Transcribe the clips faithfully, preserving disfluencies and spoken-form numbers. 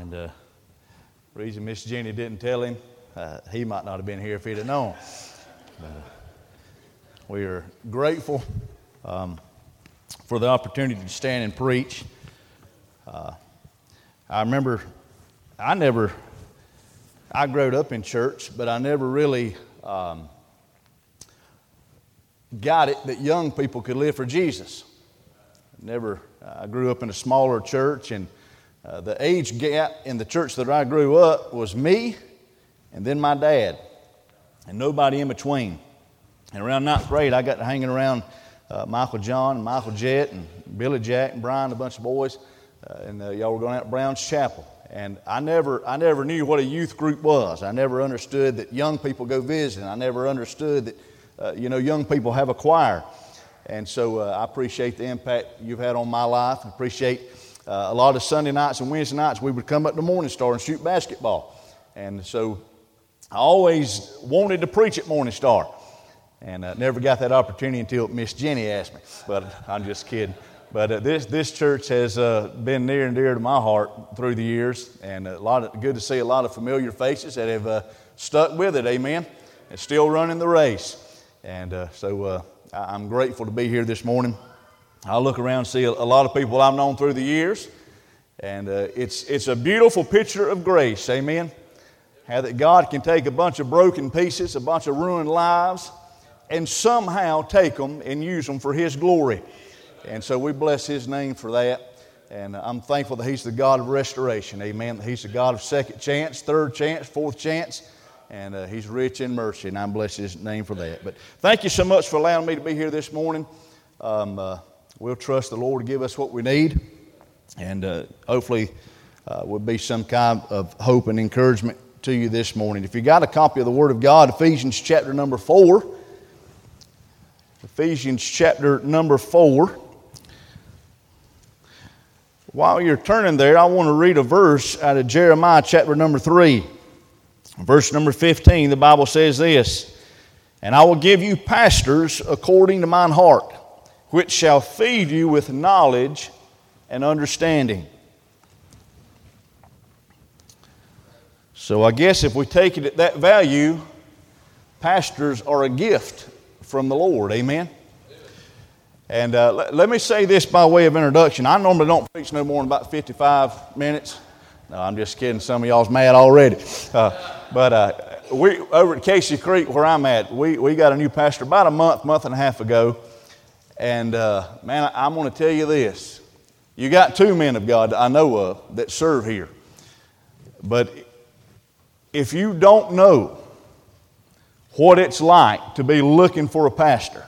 And the uh, reason Miss Jenny didn't tell him, uh, he might not have been here if he'd have known. But, uh, we are grateful um, for the opportunity to stand and preach. Uh, I remember, I never, I grew up in church, but I never really um, got it that young people could live for Jesus. Never, I grew up in a smaller church, and uh, the age gap in the church that I grew up was me and then my dad, and nobody in between. And around ninth grade, I got to hanging around uh, Michael John and Michael Jett and Billy Jack and Brian, a bunch of boys, uh, and uh, y'all were going out to Brown's Chapel. And I never, I never knew what a youth group was. I never understood that young people go visiting. I never understood that, uh, you know, young people have a choir. And so uh, I appreciate the impact you've had on my life. I appreciate uh, a lot of Sunday nights and Wednesday nights we would come up to Morning Star and shoot basketball. And so I always wanted to preach at Morning Star. And uh, never got that opportunity until Miss Jenny asked me. But I'm just kidding. But uh, this this church has uh, been near and dear to my heart through the years. And a lot of good to see a lot of familiar faces that have uh, stuck with it, amen, and still running the race. And uh, so uh, I'm grateful to be here this morning. I look around and see a, a lot of people I've known through the years. And uh, it's, it's a beautiful picture of grace, amen. How that God can take a bunch of broken pieces, a bunch of ruined lives, and somehow take them and use them for His glory. And so we bless His name for that. And I'm thankful that He's the God of restoration. Amen. He's the God of second chance, third chance, fourth chance. And uh, He's rich in mercy. And I bless His name for that. But thank you so much for allowing me to be here this morning. Um, uh, we'll trust the Lord to give us what we need. And uh, hopefully uh, will be some kind of hope and encouragement to you this morning. If you got a copy of the Word of God, Ephesians chapter number four. Ephesians chapter number four. While you're turning there, I want to read a verse out of Jeremiah chapter number three. Verse number fifteen, the Bible says this, "And I will give you pastors according to mine heart, which shall feed you with knowledge and understanding." So I guess if we take it at that value, pastors are a gift from the Lord, amen? And uh, let, let me say this by way of introduction. I normally don't preach no more than about fifty-five minutes. No, I'm just kidding. Some of y'all's mad already. Uh, but uh, we over at Casey Creek, where I'm at, we, we got a new pastor about a month, month and a half ago. And uh, man, I, I'm going to tell you this. You got two men of God that I know of that serve here. But if you don't know what it's like to be looking for a pastor,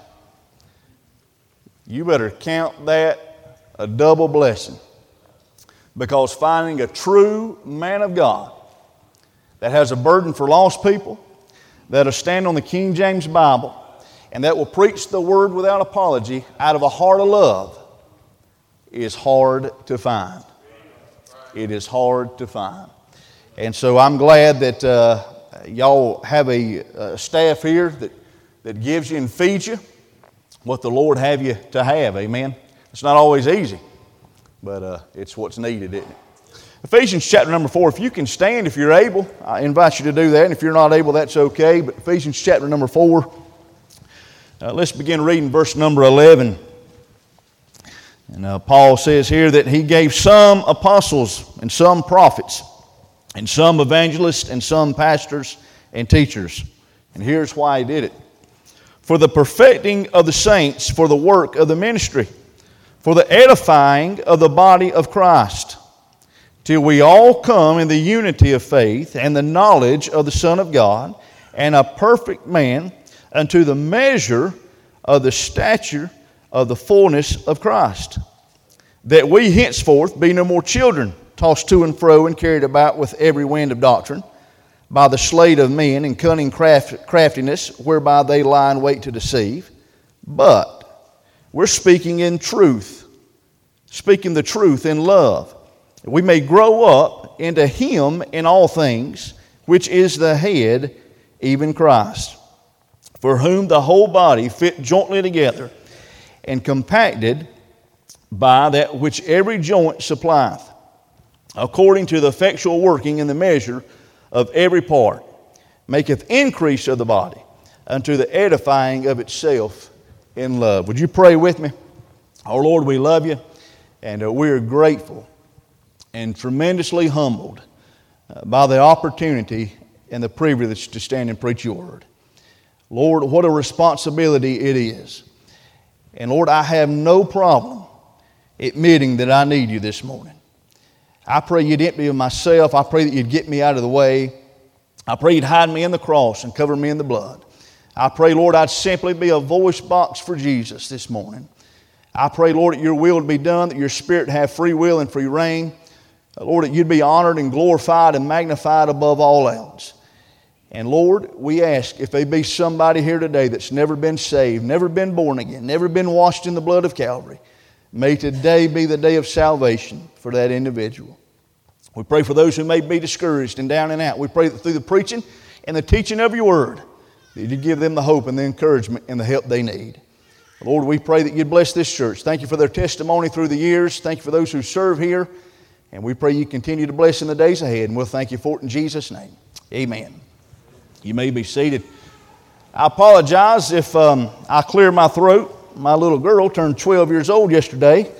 you better count that a double blessing. Because finding a true man of God that has a burden for lost people, that'll stand on the King James Bible, and that will preach the Word without apology out of a heart of love is hard to find. It is hard to find. And so I'm glad that uh, y'all have a, a staff here that, that gives you and feeds you what the Lord have you to have. Amen. It's not always easy, but uh, it's what's needed, isn't it? Ephesians chapter number four. If you can stand, if you're able, I invite you to do that. And if you're not able, that's okay. But Ephesians chapter number four. Uh, let's begin reading verse number eleven. And uh, Paul says here that he gave some apostles and some prophets and some evangelists and some pastors and teachers. And here's why he did it. For the perfecting of the saints, for the work of the ministry, for the edifying of the body of Christ, till we all come in the unity of faith and the knowledge of the Son of God, and a perfect man unto the measure of the stature of the fullness of Christ, that we henceforth be no more children, tossed to and fro and carried about with every wind of doctrine, by the sleight of men and cunning craft, craftiness, whereby they lie in wait to deceive. But we're speaking in truth, speaking the truth in love. We may grow up into Him in all things, which is the head, even Christ, for whom the whole body fit jointly together and compacted by that which every joint supplieth, according to the effectual working in the measure of every part, maketh increase of the body unto the edifying of itself in love. Would you pray with me? Our Lord, we love you, and uh, we are grateful and tremendously humbled uh, by the opportunity and the privilege to stand and preach your word. Lord, what a responsibility it is. And Lord, I have no problem admitting that I need you this morning. I pray you'd empty me of myself. I pray that you'd get me out of the way. I pray you'd hide me in the cross and cover me in the blood. I pray, Lord, I'd simply be a voice box for Jesus this morning. I pray, Lord, that your will would be done, that your Spirit have free will and free reign. Lord, that you'd be honored and glorified and magnified above all else. And Lord, we ask if there be somebody here today that's never been saved, never been born again, never been washed in the blood of Calvary, may today be the day of salvation for that individual. We pray for those who may be discouraged and down and out. We pray that through the preaching and the teaching of your word, that you give them the hope and the encouragement and the help they need. Lord, we pray that you'd bless this church. Thank you for their testimony through the years. Thank you for those who serve here. And we pray you continue to bless in the days ahead. And we'll thank you for it in Jesus' name. Amen. You may be seated. I apologize if um, I clear my throat. My little girl turned twelve years old yesterday.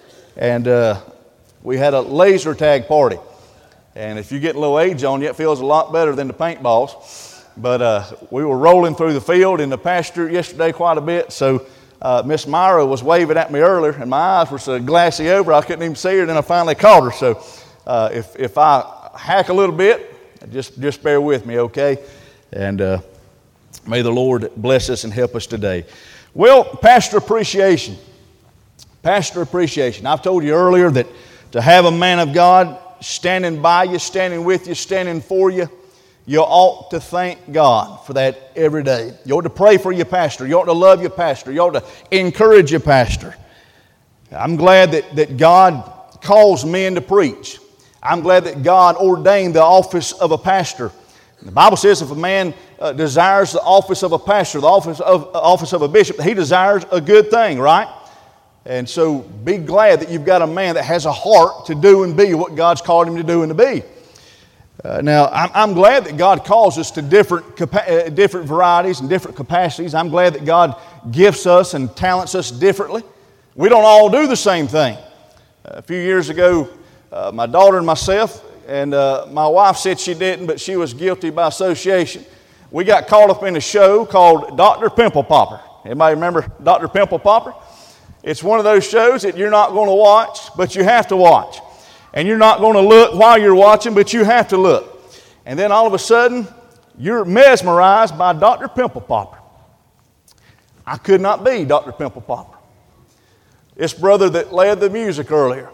And uh, we had a laser tag party. And if you get a little age on you, it feels a lot better than the paintballs. But uh, we were rolling through the field in the pasture yesterday quite a bit. So uh, Miss Myra was waving at me earlier, and my eyes were so glassy over I couldn't even see her. And then I finally caught her. So uh, if if I hack a little bit, just just bear with me, okay? And uh, may the Lord bless us and help us today. Well, pastor appreciation. Pastor appreciation. I've told you earlier that to have a man of God standing by you, standing with you, standing for you, you ought to thank God for that every day. You ought to pray for your pastor. You ought to love your pastor. You ought to encourage your pastor. I'm glad that, that God calls men to preach. I'm glad that God ordained the office of a pastor. The Bible says if a man uh, desires the office of a pastor, the office of, uh, office of a bishop, he desires a good thing, right? And so be glad that you've got a man that has a heart to do and be what God's called him to do and to be. Uh, now, I'm, I'm glad that God calls us to different, capa- uh, different varieties and different capacities. I'm glad that God gifts us and talents us differently. We don't all do the same thing. Uh, a few years ago, uh, my daughter and myself, and uh, my wife said she didn't, but she was guilty by association. We got caught up in a show called Doctor Pimple Popper. Anybody remember Doctor Pimple Popper? It's one of those shows that you're not going to watch, but you have to watch. And you're not going to look while you're watching, but you have to look. And then all of a sudden, you're mesmerized by Doctor Pimple Popper. I could not be Doctor Pimple Popper. This brother that led the music earlier,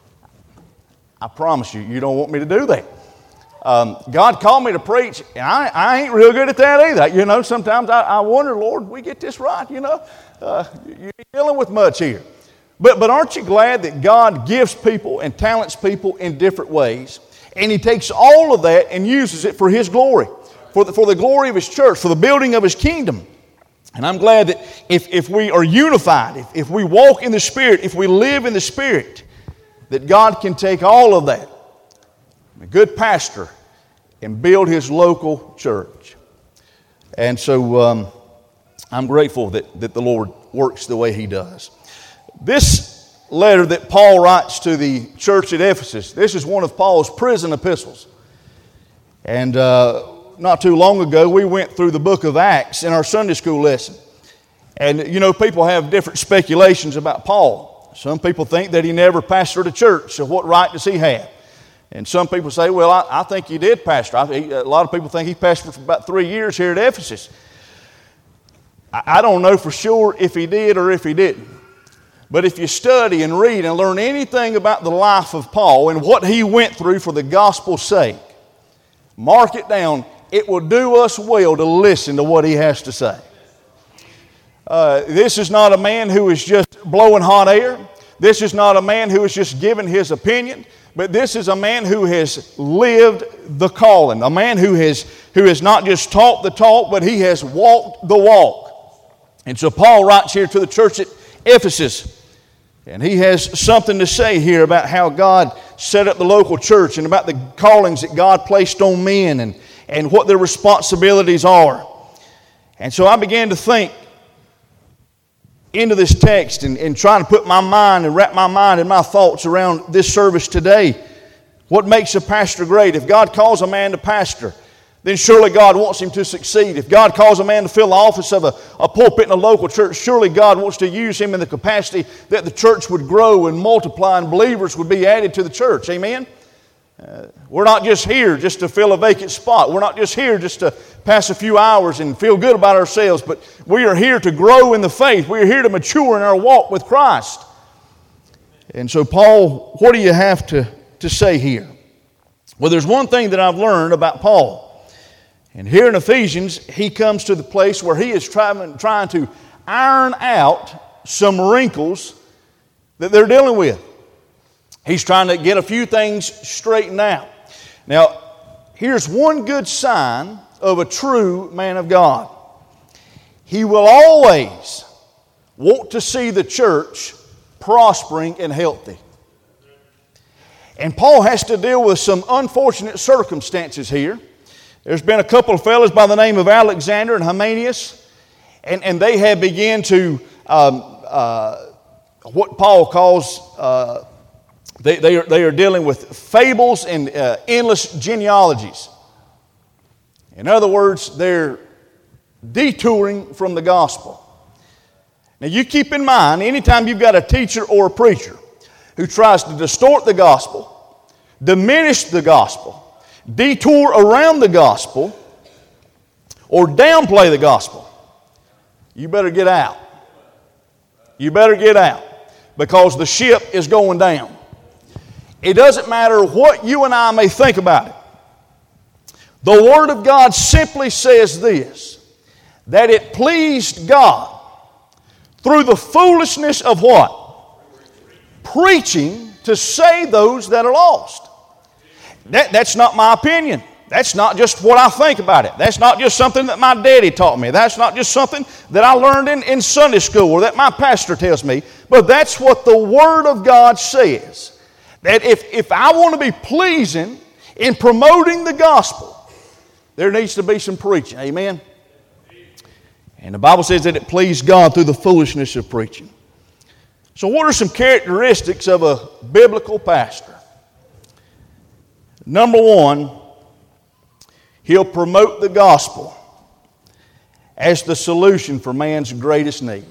I promise you, you don't want me to do that. Um, God called me to preach, and I, I ain't real good at that either. You know, sometimes I, I wonder, Lord, we get this right, you know. Uh, you ain't dealing with much here. But, but aren't you glad that God gives people and talents people in different ways? And He takes all of that and uses it for His glory, for the, for the glory of His church, for the building of His kingdom. And I'm glad that if, if we are unified, if, if we walk in the Spirit, if we live in the Spirit, that God can take all of that, a good pastor, and build His local church. And so um, I'm grateful that, that the Lord works the way He does. This letter that Paul writes to the church at Ephesus, this is one of Paul's prison epistles. And uh, not too long ago, we went through the book of Acts in our Sunday school lesson. And, you know, people have different speculations about Paul. Some people think that he never pastored a church, so what right does he have? And some people say, well, I, I think he did pastor. I, he, a lot of people think he pastored for about three years here at Ephesus. I, I don't know for sure if he did or if he didn't. But if you study and read and learn anything about the life of Paul and what he went through for the gospel's sake, mark it down. It will do us well to listen to what he has to say. Uh, this is not a man who is just blowing hot air. This is not a man who is just giving his opinion. But this is a man who has lived the calling. A man who has, who has not just taught the talk, but he has walked the walk. And so Paul writes here to the church at Ephesus. And he has something to say here about how God set up the local church and about the callings that God placed on men and, and what their responsibilities are. And so I began to think into this text and, and trying to put my mind and wrap my mind and my thoughts around this service today. What makes a pastor great? If God calls a man to pastor, then surely God wants him to succeed. If God calls a man to fill the office of a, a pulpit in a local church, surely God wants to use him in the capacity that the church would grow and multiply and believers would be added to the church. Amen? Uh, we're not just here just to fill a vacant spot. We're not just here just to pass a few hours and feel good about ourselves, but we are here to grow in the faith. We are here to mature in our walk with Christ. And so, Paul, what do you have to, to say here? Well, there's one thing that I've learned about Paul. And here in Ephesians, he comes to the place where he is trying, trying to iron out some wrinkles that they're dealing with. He's trying to get a few things straightened out. Now, here's one good sign of a true man of God. He will always want to see the church prospering and healthy. And Paul has to deal with some unfortunate circumstances here. There's been a couple of fellows by the name of Alexander and Hymenaeus, and, and they have begun to, um, uh, what Paul calls, uh, they, they, are, they are dealing with fables and uh, endless genealogies. In other words, they're detouring from the gospel. Now you keep in mind, anytime you've got a teacher or a preacher who tries to distort the gospel, diminish the gospel, detour around the gospel, or downplay the gospel, you better get out. You better get out, because the ship is going down. It doesn't matter what you and I may think about it. The Word of God simply says this, that it pleased God through the foolishness of what? Preaching to save those that are lost. That, that's not my opinion. That's not just what I think about it. That's not just something that my daddy taught me. That's not just something that I learned in, in Sunday school or that my pastor tells me. But that's what the Word of God says. That if, if I want to be pleasing in promoting the gospel, there needs to be some preaching. Amen? And the Bible says that it pleased God through the foolishness of preaching. So what are some characteristics of a biblical pastor? Number one, he'll promote the gospel as the solution for man's greatest need.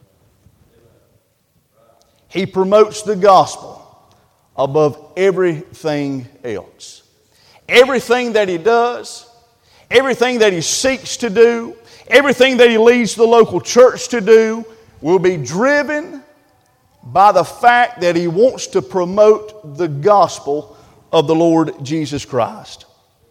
He promotes the gospel above everything else. Everything that he does, everything that he seeks to do, everything that he leads the local church to do will be driven by the fact that he wants to promote the gospel of the Lord Jesus Christ.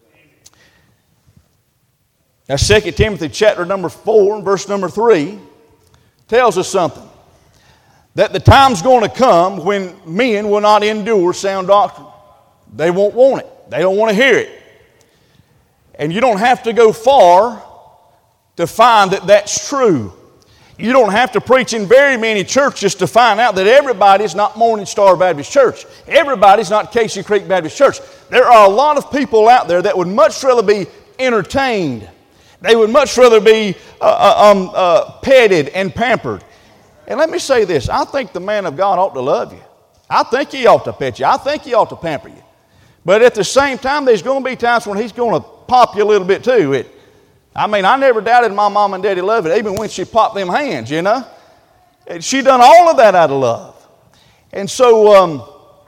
Now, Second Timothy chapter number four, verse number three, tells us something. That the time's going to come when men will not endure sound doctrine. They won't want it. They don't want to hear it. And you don't have to go far to find that that's true. You don't have to preach in very many churches to find out that everybody's not Morning Star Baptist Church. Everybody's not Casey Creek Baptist Church. There are a lot of people out there that would much rather be entertained. They would much rather be uh, um, uh, petted and pampered. And let me say this. I think the man of God ought to love you. I think he ought to pet you. I think he ought to pamper you. But at the same time, there's going to be times when he's going to pop you a little bit too. It, I mean, I never doubted my mom and daddy love it, even when she popped them hands, you know. And she done all of that out of love. And so um,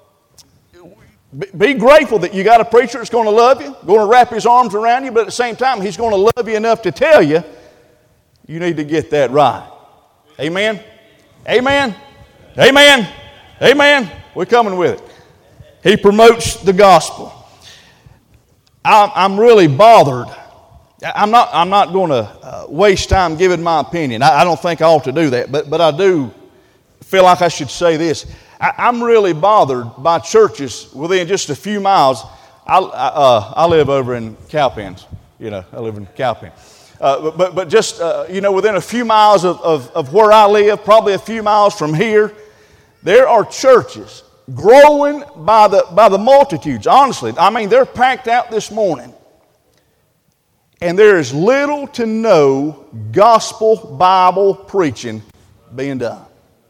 be grateful that you got a preacher that's going to love you, going to wrap his arms around you, but at the same time, he's going to love you enough to tell you, you need to get that right. Amen? Amen? Amen? Amen? We're coming with it. He promotes the gospel. I'm, I'm really bothered. I'm not, I'm not going to uh, waste time giving my opinion. I, I don't think I ought to do that, but, but I do feel like I should say this. I, I'm really bothered by churches within just a few miles. I, I, uh, I live over in Cowpens. You know, I live in Cowpen. Uh, but, but just, uh, you know, within a few miles of, of, of where I live, probably a few miles from here, there are churches growing by the, by the multitudes. Honestly, I mean, they're packed out this morning. And there is little to no gospel Bible preaching being done.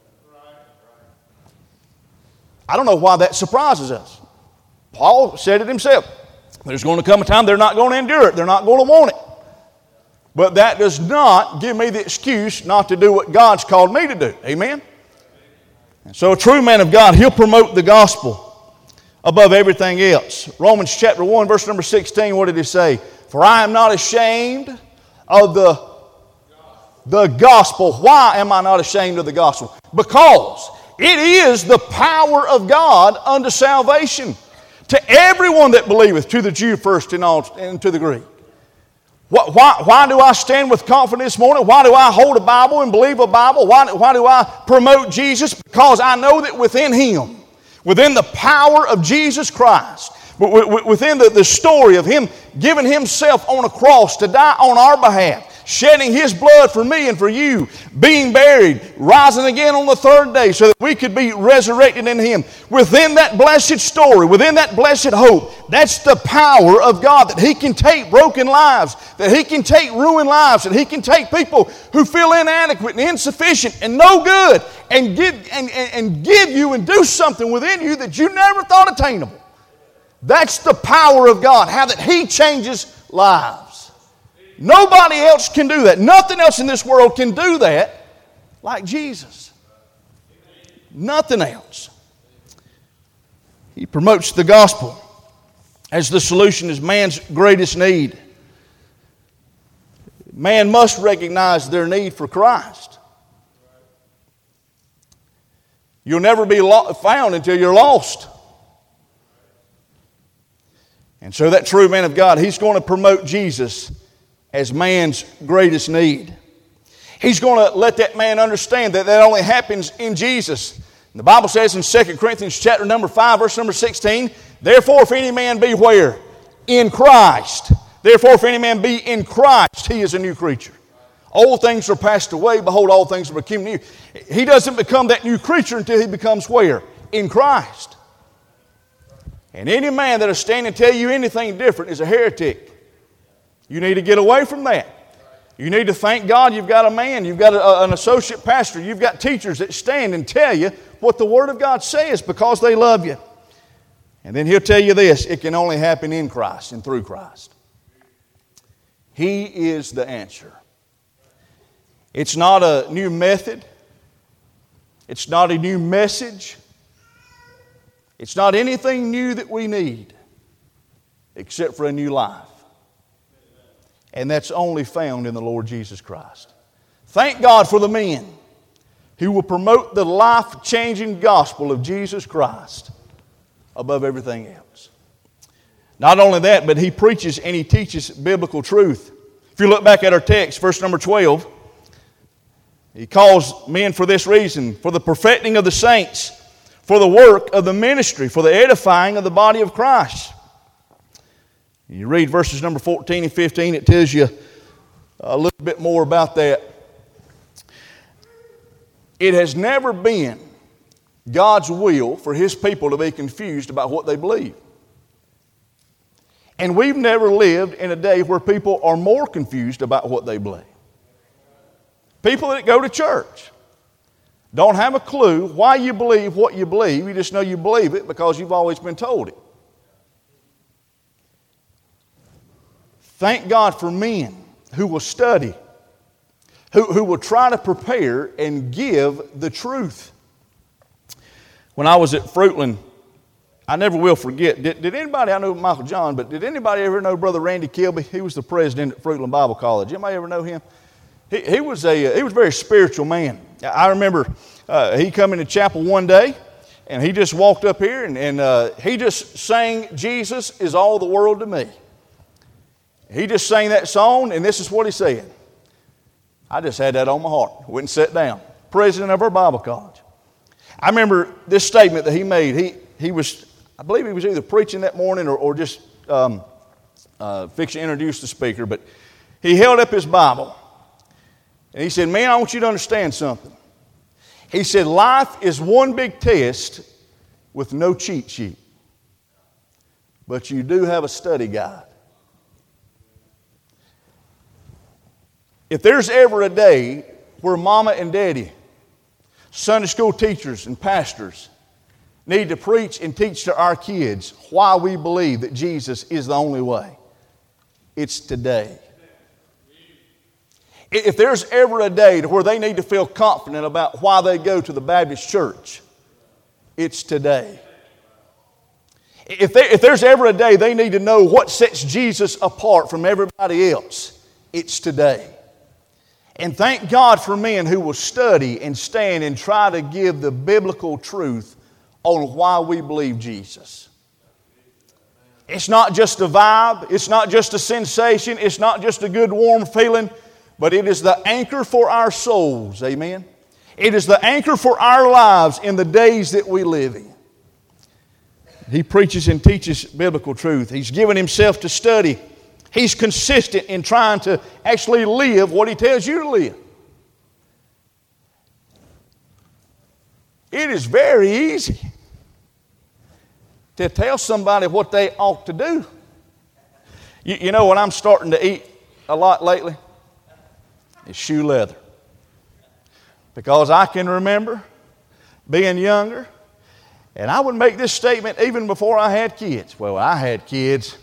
I don't know why that surprises us. Paul said it himself. There's going to come a time they're not going to endure it. They're not going to want it. But that does not give me the excuse not to do what God's called me to do. Amen? And so a true man of God, he'll promote the gospel above everything else. Romans chapter one, verse number sixteen, what did he say? For I am not ashamed of the, the gospel. Why am I not ashamed of the gospel? Because it is the power of God unto salvation to everyone that believeth, to the Jew first and, all, and to the Greek. Why, why do I stand with confidence this morning? Why do I hold a Bible and believe a Bible? Why, why do I promote Jesus? Because I know that within Him, within the power of Jesus Christ, within the, the story of Him giving Himself on a cross to die on our behalf, shedding His blood for me and for you, being buried, rising again on the third day so that we could be resurrected in Him. Within that blessed story, within that blessed hope, that's the power of God, that He can take broken lives, that He can take ruined lives, that He can take people who feel inadequate and insufficient and no good and give, and, and, and give you and do something within you that you never thought attainable. That's the power of God, how that He changes lives. Nobody else can do that. Nothing else in this world can do that like Jesus. Nothing else. He promotes the gospel as the solution is man's greatest need. Man must recognize their need for Christ. You'll never be found until you're lost. And so that true man of God, he's going to promote Jesus as man's greatest need. He's going to let that man understand that that only happens in Jesus. And the Bible says in Second Corinthians chapter number five, verse number sixteen, therefore if any man be where? In Christ. Therefore if any man be in Christ, he is a new creature. Old things are passed away, behold, all things are become new. He doesn't become that new creature until he becomes where? In Christ. And any man that will stand and tell you anything different is a heretic. You need to get away from that. You need to thank God you've got a man, you've got a, an associate pastor, you've got teachers that stand and tell you what the Word of God says because they love you. And then he'll tell you this, it can only happen in Christ and through Christ. He is the answer. It's not a new method. It's not a new message. It's not anything new that we need except for a new life. And that's only found in the Lord Jesus Christ. Thank God for the men who will promote the life-changing gospel of Jesus Christ above everything else. Not only that, but he preaches and he teaches biblical truth. If you look back at our text, verse number twelve, he calls men for this reason, for the perfecting of the saints, for the work of the ministry, for the edifying of the body of Christ. You read verses number fourteen and fifteen, it tells you a little bit more about that. It has never been God's will for His people to be confused about what they believe. And we've never lived in a day where people are more confused about what they believe. People that go to church don't have a clue why you believe what you believe. You just know you believe it because you've always been told it. Thank God for men who will study, who, who will try to prepare and give the truth. When I was at Fruitland, I never will forget, did, did anybody, I know Michael John, but did anybody ever know Brother Randy Kilby? He was the president at Fruitland Bible College. Anybody ever know him? He, he, was, a, he was a very spiritual man. I remember uh, he come into chapel one day, and he just walked up here, and, and uh, he just sang, "Jesus is all the world to me." He just sang that song, and this is what he said. I just had that on my heart. Went and sat down. President of our Bible college. I remember this statement that he made. He, he was, I believe he was either preaching that morning or, or just um, uh, fixing to introduce the speaker, but he held up his Bible. And he said, "Man, I want you to understand something." He said, "Life is one big test with no cheat sheet. But you do have a study guide. If there's ever a day where mama and daddy, Sunday school teachers and pastors need to preach and teach to our kids why we believe that Jesus is the only way, it's today. If there's ever a day to where they need to feel confident about why they go to the Baptist church, it's today. If, they, if there's ever a day they need to know what sets Jesus apart from everybody else, it's today. And thank God for men who will study and stand and try to give the biblical truth on why we believe Jesus. It's not just a vibe. It's not just a sensation. It's not just a good warm feeling. But it is the anchor for our souls. Amen. It is the anchor for our lives in the days that we live in. He preaches and teaches biblical truth. He's given himself to study. He's consistent in trying to actually live what he tells you to live. It is very easy to tell somebody what they ought to do. You, you know what I'm starting to eat a lot lately? It's shoe leather. Because I can remember being younger, and I would make this statement even before I had kids. Well, I had kids.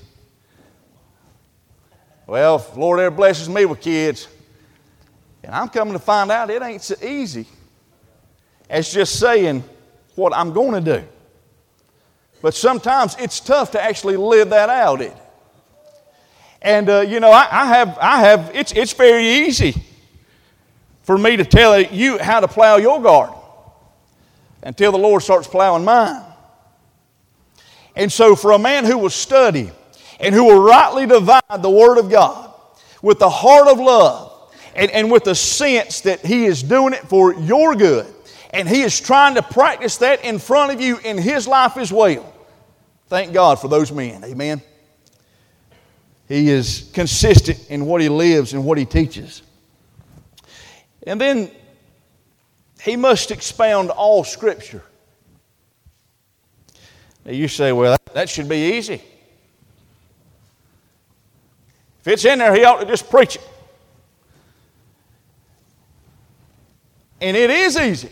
Well, if the Lord ever blesses me with kids, and I'm coming to find out it ain't so easy as just saying what I'm going to do. But sometimes it's tough to actually live that out. It. And uh, you know, I, I have, I have. It's it's very easy for me to tell you how to plow your garden until the Lord starts plowing mine. And so, for a man who will study and who will rightly divide the Word of God with the heart of love and, and with the sense that he is doing it for your good, and he is trying to practice that in front of you in his life as well. Thank God for those men. Amen. He is consistent in what he lives and what he teaches. And then he must expound all Scripture. Now you say, well, that, that should be easy. If it's in there, he ought to just preach it. And it is easy,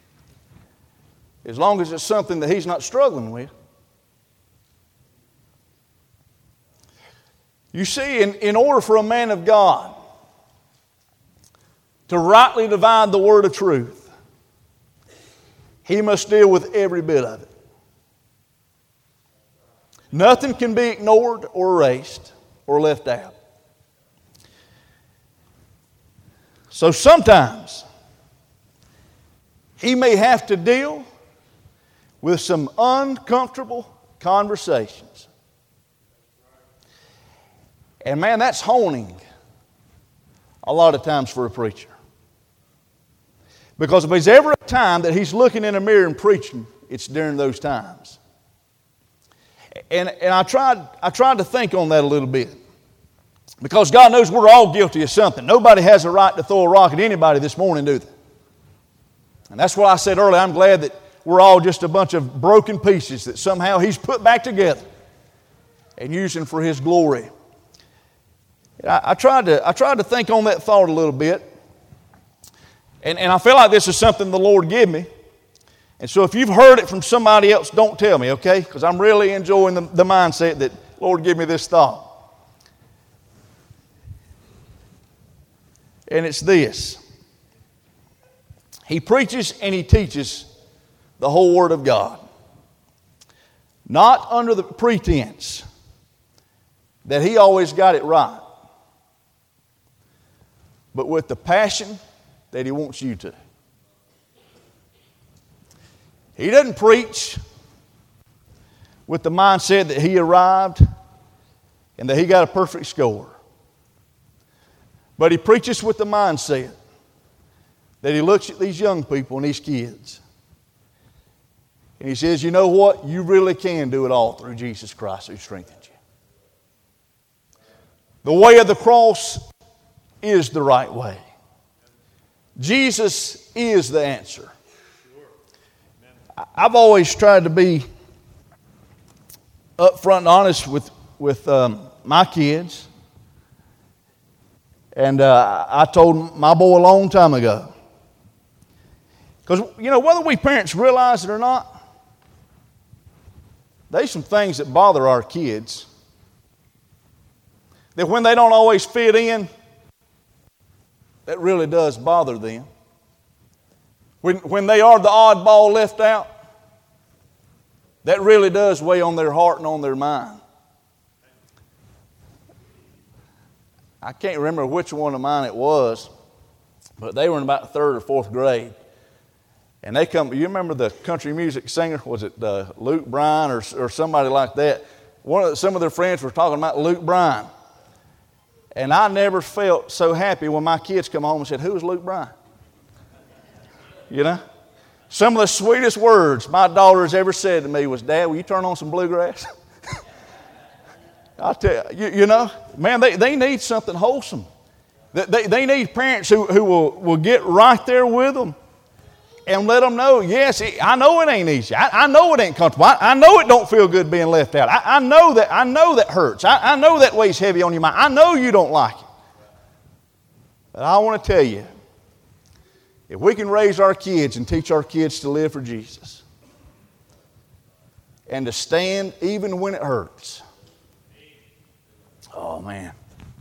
as long as it's something that he's not struggling with. You see, in, in order for a man of God to rightly divide the word of truth, he must deal with every bit of it. Nothing can be ignored or erased or left out. So sometimes he may have to deal with some uncomfortable conversations. And man, that's honing a lot of times for a preacher. Because if there's ever a time that he's looking in a mirror and preaching, it's during those times. And, and I tried, I tried to think on that a little bit. Because God knows we're all guilty of something. Nobody has a right to throw a rock at anybody this morning, do they? And that's why I said earlier, I'm glad that we're all just a bunch of broken pieces that somehow He's put back together and using for His glory. I, I, tried to, I tried to think on that thought a little bit. And, and I feel like this is something the Lord gave me. And so if you've heard it from somebody else, don't tell me, okay? Because I'm really enjoying the, the mindset that the Lord gave me this thought. And it's this. He preaches and he teaches the whole Word of God. Not under the pretense that he always got it right, but with the passion that he wants you to. He doesn't preach with the mindset that he arrived and that he got a perfect score. But he preaches with the mindset that he looks at these young people and these kids and he says, you know what? You really can do it all through Jesus Christ who strengthens you. The way of the cross is the right way. Jesus is the answer. I've always tried to be upfront and honest with, with um, my kids. And uh, I told my boy a long time ago. Because, you know, whether we parents realize it or not, there's some things that bother our kids. That when they don't always fit in, that really does bother them. When, when they are the oddball left out, that really does weigh on their heart and on their mind. I can't remember which one of mine it was, but they were in about the third or fourth grade. And they come, you remember the country music singer? Was it uh, Luke Bryan or, or somebody like that? One of the, some of their friends were talking about Luke Bryan. And I never felt so happy when my kids come home and said, "Who is Luke Bryan?" You know? Some of the sweetest words my daughter has ever said to me was, "Dad, will you turn on some bluegrass?" I tell you, you know, man, they, they need something wholesome. They, they, they need parents who, who will, will get right there with them and let them know, yes, it, I know it ain't easy. I, I know it ain't comfortable. I, I know it don't feel good being left out. I, I know that I know that hurts. I, I know that weighs heavy on your mind. I know you don't like it. But I want to tell you, if we can raise our kids and teach our kids to live for Jesus and to stand even when it hurts, oh man,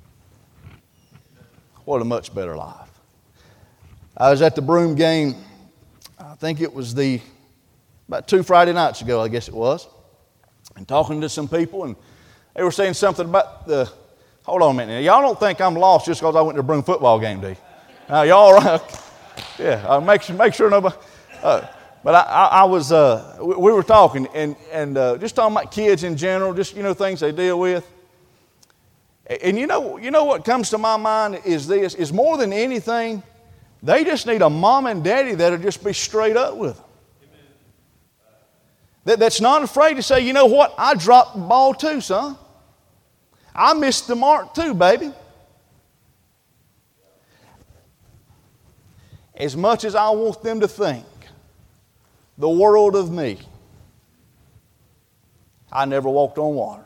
what a much better life. I was at the Broome game, I think it was the, about two Friday nights ago, I guess it was, and talking to some people, and they were saying something about the, hold on a minute, now, y'all don't think I'm lost just because I went to a Broome football game, do you? Now, y'all all right? Yeah, uh, make, sure, make sure nobody, uh, but I, I, I was, uh, we, we were talking, and, and uh, just talking about kids in general, just, you know, things they deal with. And you know, you know what comes to my mind is this, is more than anything, they just need a mom and daddy that'll just be straight up with them. That, that's not afraid to say, you know what, I dropped the ball too, son. I missed the mark too, baby. As much as I want them to think the world of me, I never walked on water.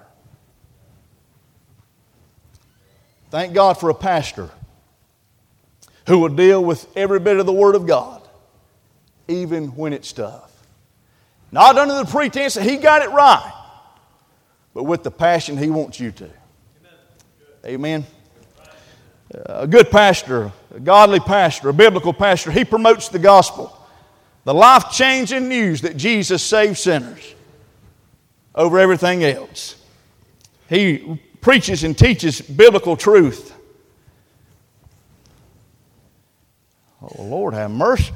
Thank God for a pastor who will deal with every bit of the Word of God, even when it's tough. Not under the pretense that he got it right, but with the passion he wants you to. Amen. A good pastor, a godly pastor, a biblical pastor, he promotes the gospel, the life-changing news that Jesus saves sinners over everything else. He preaches and teaches biblical truth. Oh, Lord have mercy.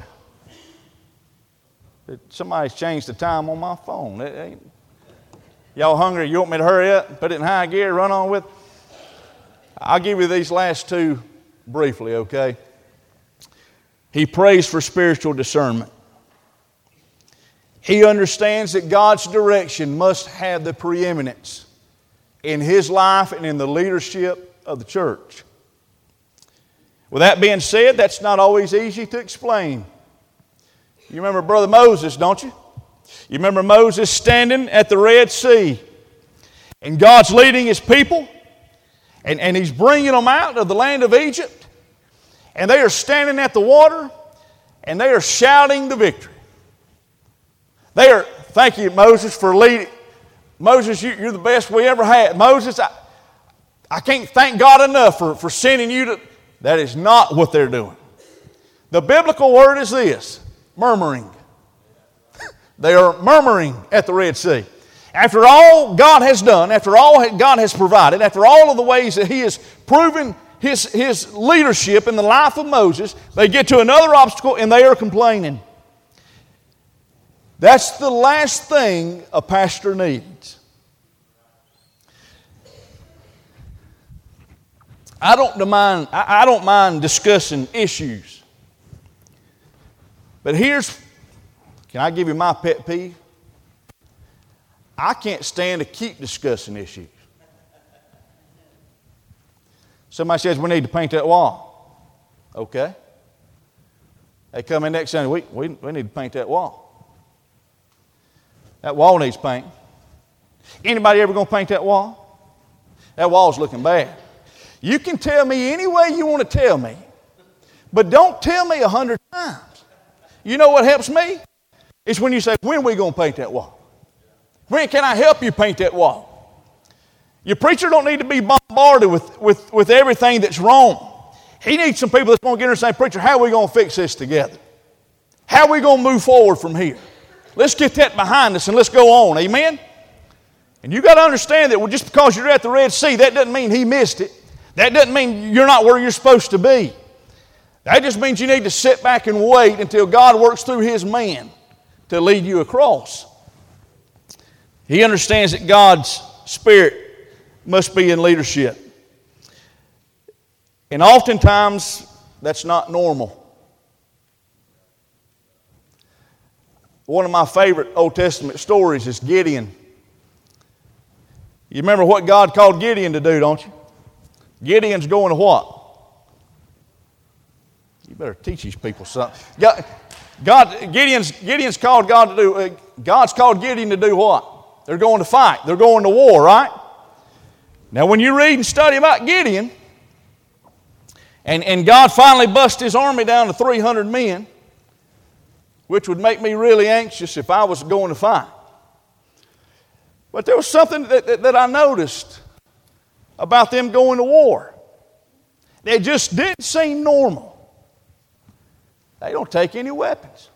Somebody's changed the time on my phone. It ain't. Y'all hungry? You want me to hurry up, put it in high gear, run on with it? I'll give you these last two briefly, okay? He prays for spiritual discernment. He understands that God's direction must have the preeminence in his life and in the leadership of the church. With that being said, that's not always easy to explain. You remember Brother Moses, don't you? You remember Moses standing at the Red Sea, and God's leading his people, and, and he's bringing them out of the land of Egypt, and they are standing at the water, and they are shouting the victory. They are, thank you, Moses, for leading. Moses, you, you're the best we ever had. Moses, I, I can't thank God enough for, for sending you to... That is not what they're doing. The biblical word is this, murmuring. They are murmuring at the Red Sea. After all God has done, after all God has provided, after all of the ways that He has proven His, his leadership in the life of Moses, they get to another obstacle and they are complaining. That's the last thing a pastor needs. I don't mind, I don't mind discussing issues. But here's, can I give you my pet peeve? I can't stand to keep discussing issues. Somebody says we need to paint that wall. Okay. They come in next Sunday, we, we, we need to paint that wall. That wall needs paint. Anybody ever going to paint that wall? That wall's looking bad. You can tell me any way you want to tell me, but don't tell me a hundred times. You know what helps me? It's when you say, when are we going to paint that wall? When can I help you paint that wall? Your preacher don't need to be bombarded with, with, with everything that's wrong. He needs some people that's going to get in and say, preacher, how are we going to fix this together? How are we going to move forward from here? Let's get that behind us and let's go on. Amen? And you got to understand that just because you're at the Red Sea, that doesn't mean he missed it. That doesn't mean you're not where you're supposed to be. That just means you need to sit back and wait until God works through his man to lead you across. He understands that God's Spirit must be in leadership. And oftentimes, that's not normal. One of my favorite Old Testament stories is Gideon. You remember what God called Gideon to do, don't you? Gideon's going to what? You better teach these people something. God, God Gideon's, Gideon's called God to do, uh, God's called Gideon to do what? They're going to fight. They're going to war, right? Now when you read and study about Gideon, and, and God finally bust his army down to three hundred men, which would make me really anxious if I was going to fight. But there was something that, that, that I noticed about them going to war. It just didn't seem normal. They don't take any weapons.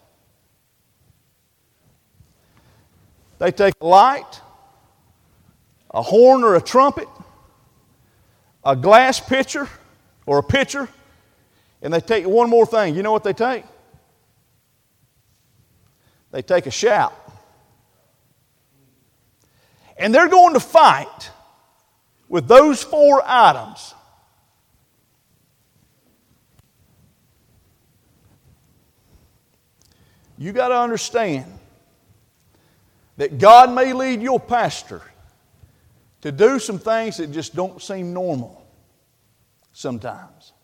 They take a light, a horn or a trumpet, a glass pitcher or a pitcher, and they take one more thing. You know what they take? They take a shout. And they're going to fight with those four items. You got to understand that God may lead your pastor to do some things that just don't seem normal sometimes.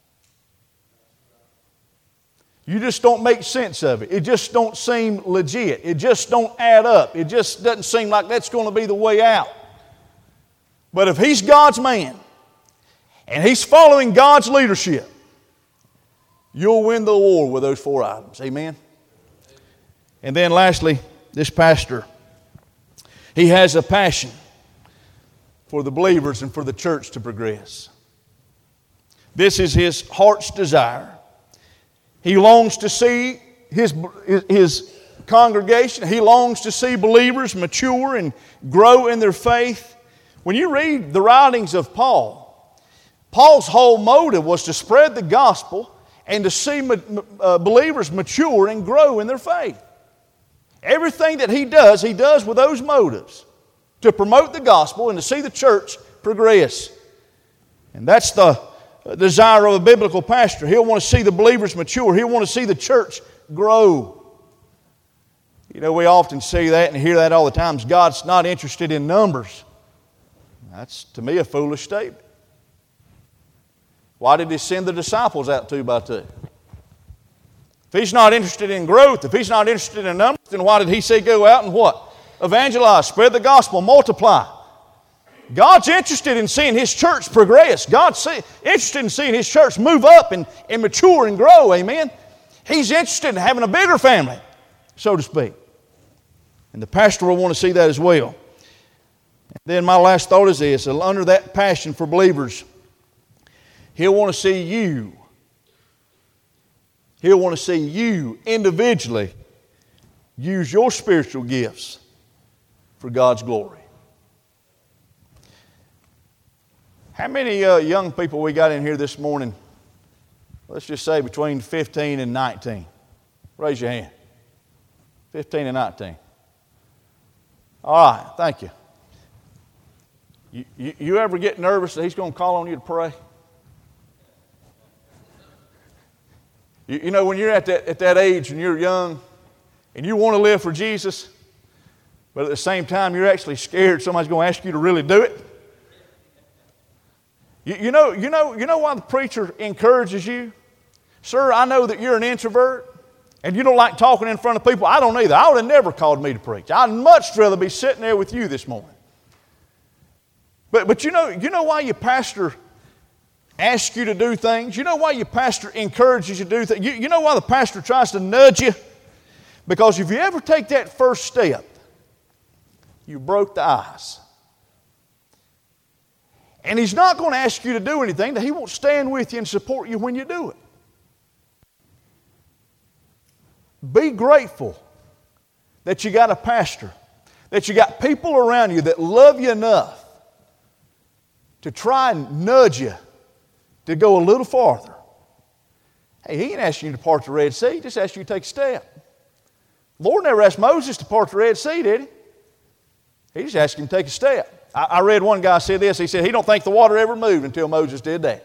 You just don't make sense of it. It just don't seem legit. It just don't add up. It just doesn't seem like that's going to be the way out. But if he's God's man and he's following God's leadership, you'll win the war with those four items. Amen? And then lastly, this pastor, he has a passion for the believers and for the church to progress. This is his heart's desire. He longs to see his, his congregation, he longs to see believers mature and grow in their faith. When you read the writings of Paul, Paul's whole motive was to spread the gospel and to see uh, believers mature and grow in their faith. Everything that he does, he does with those motives, to promote the gospel and to see the church progress. And that's the desire of a biblical pastor. He'll want to see the believers mature. He'll want to see the church grow. You know, we often see that and hear that all the time. God's not interested in numbers. That's, to me, a foolish statement. Why did he send the disciples out two by two? If he's not interested in growth, if he's not interested in numbers, then why did he say go out and what? Evangelize, spread the gospel, multiply. God's interested in seeing his church progress. God's see, interested in seeing his church move up and, and mature and grow, amen? He's interested in having a bigger family, so to speak. And the pastor will want to see that as well. And then my last thought is this: under that passion for believers, he'll want to see you. He'll want to see you individually use your spiritual gifts for God's glory. How many uh, young people we got in here this morning? Let's just say between fifteen and nineteen. Raise your hand. fifteen and nineteen. All right, thank you. You, you, you ever get nervous that he's going to call on you to pray? You, you know, when you're at that, at that age and you're young and you want to live for Jesus, but at the same time you're actually scared somebody's going to ask you to really do it. You, you know, you know, you know why the preacher encourages you? Sir, I know that you're an introvert. And you don't like talking in front of people? I don't either. I would have never called me to preach. I'd much rather be sitting there with you this morning. But, but you know, you know why your pastor asks you to do things? You know why your pastor encourages you to do things? You, you know why the pastor tries to nudge you? Because if you ever take that first step, you broke the ice. And he's not going to ask you to do anything that he won't stand with you and support you when you do it. Be grateful that you got a pastor, that you got people around you that love you enough to try and nudge you to go a little farther. Hey, he ain't asking you to part the Red Sea, he just asked you to take a step. The Lord never asked Moses to part the Red Sea, did he? He just asked him to take a step. I, I read one guy say this, he said he don't think the water ever moved until Moses did that.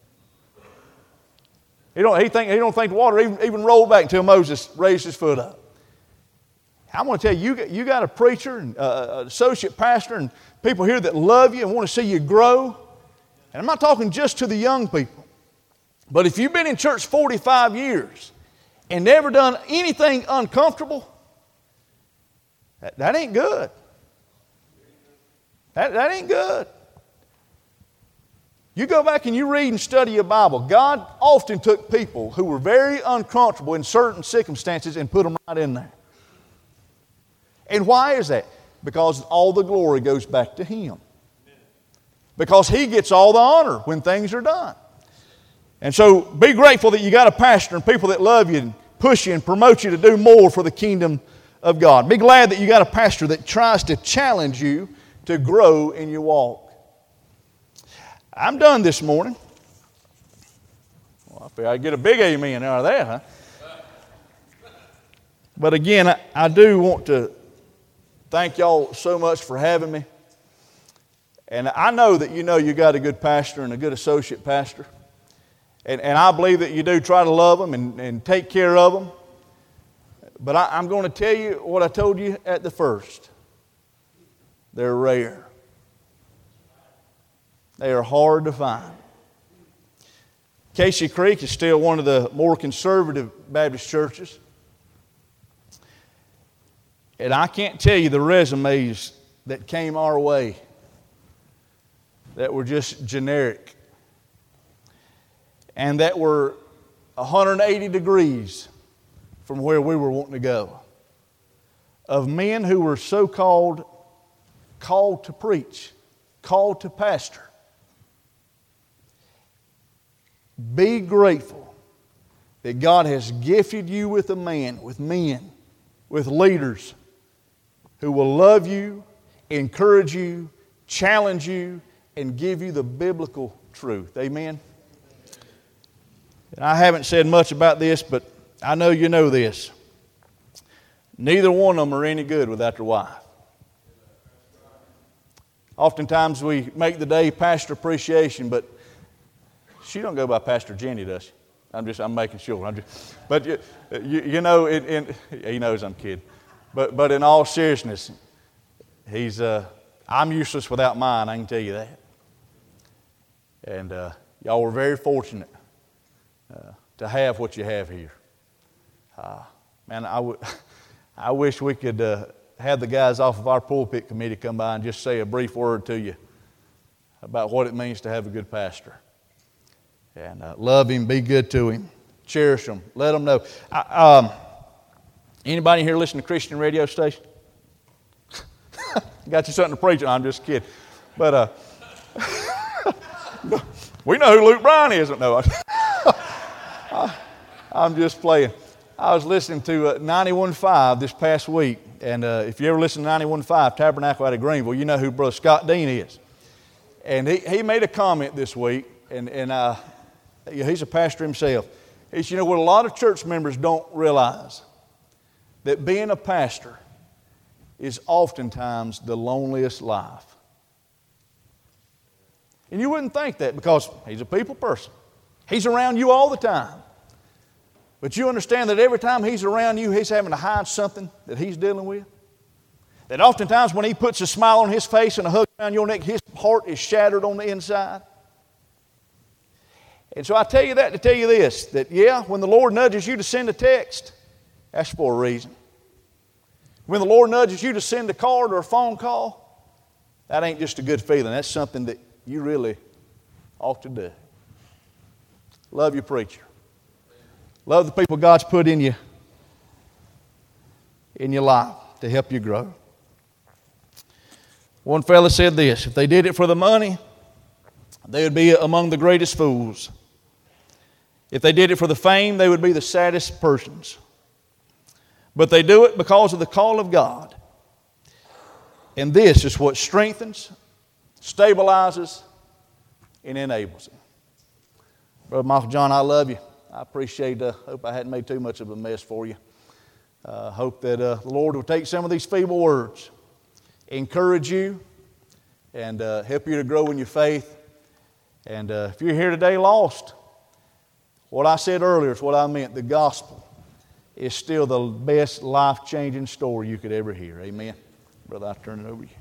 He don't, he think, he don't think the water even, even rolled back until Moses raised his foot up. I'm going to tell you, you got, you got a preacher and uh, an associate pastor and people here that love you and want to see you grow. And I'm not talking just to the young people. But if you've been in church forty-five years and never done anything uncomfortable, that, that ain't good. That, that ain't good. You go back and you read and study your Bible. God often took people who were very uncomfortable in certain circumstances and put them right in there. And why is that? Because all the glory goes back to Him. Because He gets all the honor when things are done. And so be grateful that you got a pastor and people that love you and push you and promote you to do more for the kingdom of God. Be glad that you got a pastor that tries to challenge you to grow in your walk. I'm done this morning. Well, I feel I get a big amen out of that, huh? But again, I, I do want to thank y'all so much for having me. And I know that you know you got a good pastor and a good associate pastor. And, and I believe that you do try to love them and, and take care of them. But I, I'm going to tell you what I told you at the first. They're rare. They are hard to find. Casey Creek is still one of the more conservative Baptist churches. And I can't tell you the resumes that came our way that were just generic and that were one hundred eighty degrees from where we were wanting to go. Of men who were so-called called to preach, called to pastor. Be grateful that God has gifted you with a man, with men, with leaders who will love you, encourage you, challenge you, and give you the biblical truth. Amen? And I haven't said much about this, but I know you know this. Neither one of them are any good without their wife. Oftentimes we make the day Pastor Appreciation, but she don't go by Pastor Jenny, does she? I'm just, I'm making sure. I'm just, but you, you, you know, it, it, he knows I'm kidding. But, but in all seriousness, he's, uh, I'm useless without mine, I can tell you that. And uh, y'all were very fortunate uh, to have what you have here. Uh, man, I, w- I wish we could uh, have the guys off of our pulpit committee come by and just say a brief word to you about what it means to have a good pastor. And uh, love him, be good to him, cherish him, let him know. I, um, anybody here listen to Christian radio station? Got you something to preach on? I'm just kidding. But uh, we know who Luke Bryan is. No, I, I'm just playing. I was listening to uh, ninety-one point five this past week, and uh, if you ever listen to ninety-one point five Tabernacle out of Greenville, you know who Brother Scott Dean is. And he, he made a comment this week, and, and uh, he's a pastor himself. He said, you know what a lot of church members don't realize? That being a pastor is oftentimes the loneliest life. And you wouldn't think that because he's a people person. He's around you all the time. But you understand that every time he's around you, he's having to hide something that he's dealing with. That oftentimes when he puts a smile on his face and a hug around your neck, his heart is shattered on the inside. And so I tell you that to tell you this, that yeah, when the Lord nudges you to send a text, That's for a reason. When the Lord nudges you to send a card or a phone call, that ain't just a good feeling. That's something that you really ought to do. Love your preacher. Love the people God's put in you, in your life to help you grow. One fella said this: if they did it for the money, they would be among the greatest fools. If they did it for the fame, they would be the saddest persons. But they do it because of the call of God. And this is what strengthens, stabilizes, and enables them. Brother Michael John, I love you. I appreciate, uh, hope I hadn't made too much of a mess for you. I uh, hope that uh, the Lord will take some of these feeble words, encourage you, and uh, help you to grow in your faith. And uh, if you're here today lost, what I said earlier is what I meant. The gospel is still the best life-changing story you could ever hear. Amen. Brother, I turn it over to you.